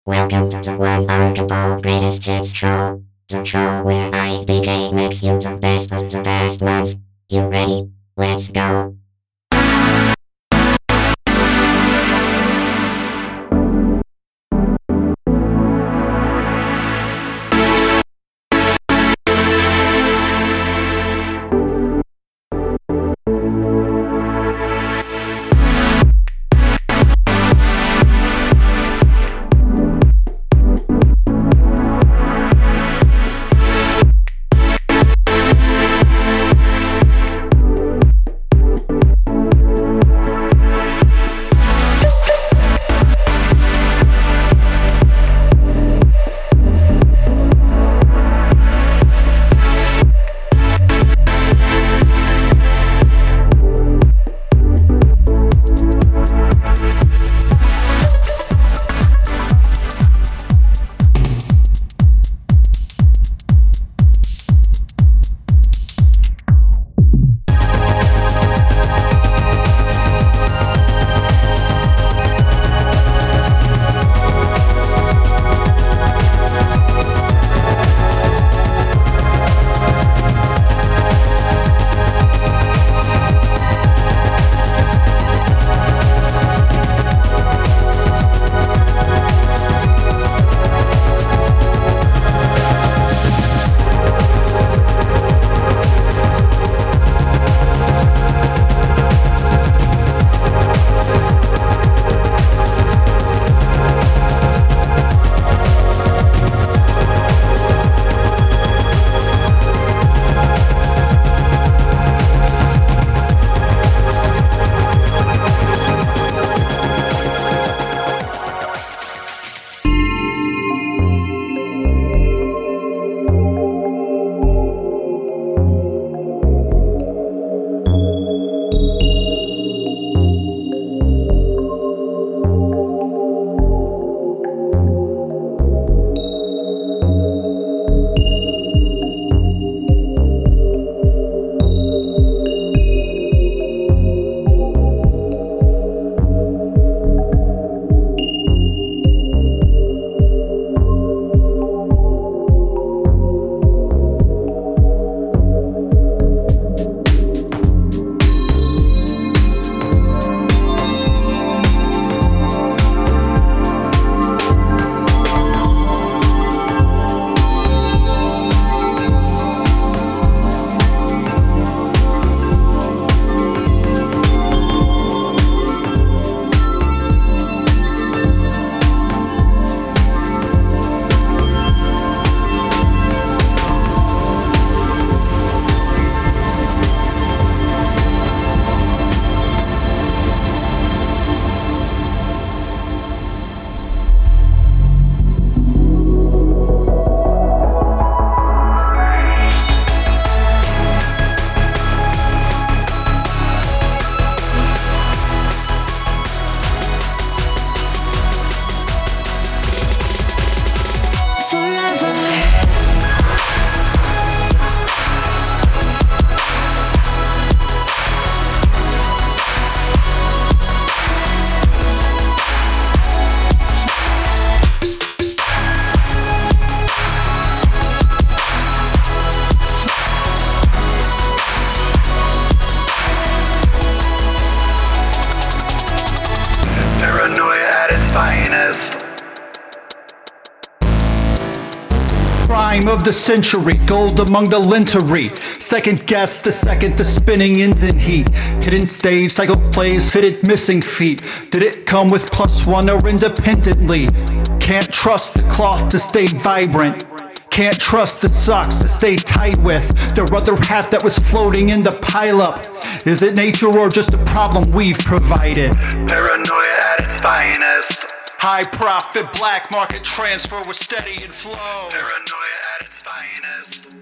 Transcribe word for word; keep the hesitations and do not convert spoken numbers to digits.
Welcome to the Remarkable Greatest Hits Show. The show where I D K makes you the best of the best life. You ready? Let's go. Prime of the century, gold among the lintery. Second guess, the second the spinning ends in heat. Hidden stage, cycle plays, fitted missing feet. Did it come with plus one or independently? Can't trust the cloth to stay vibrant. Can't trust the socks to stay tight with. Their other half that was floating in the pileup. Is it nature or just a problem we've provided? Paranoia at its finest. High profit, black market transfer with steady and flow. Paranoia at its finest.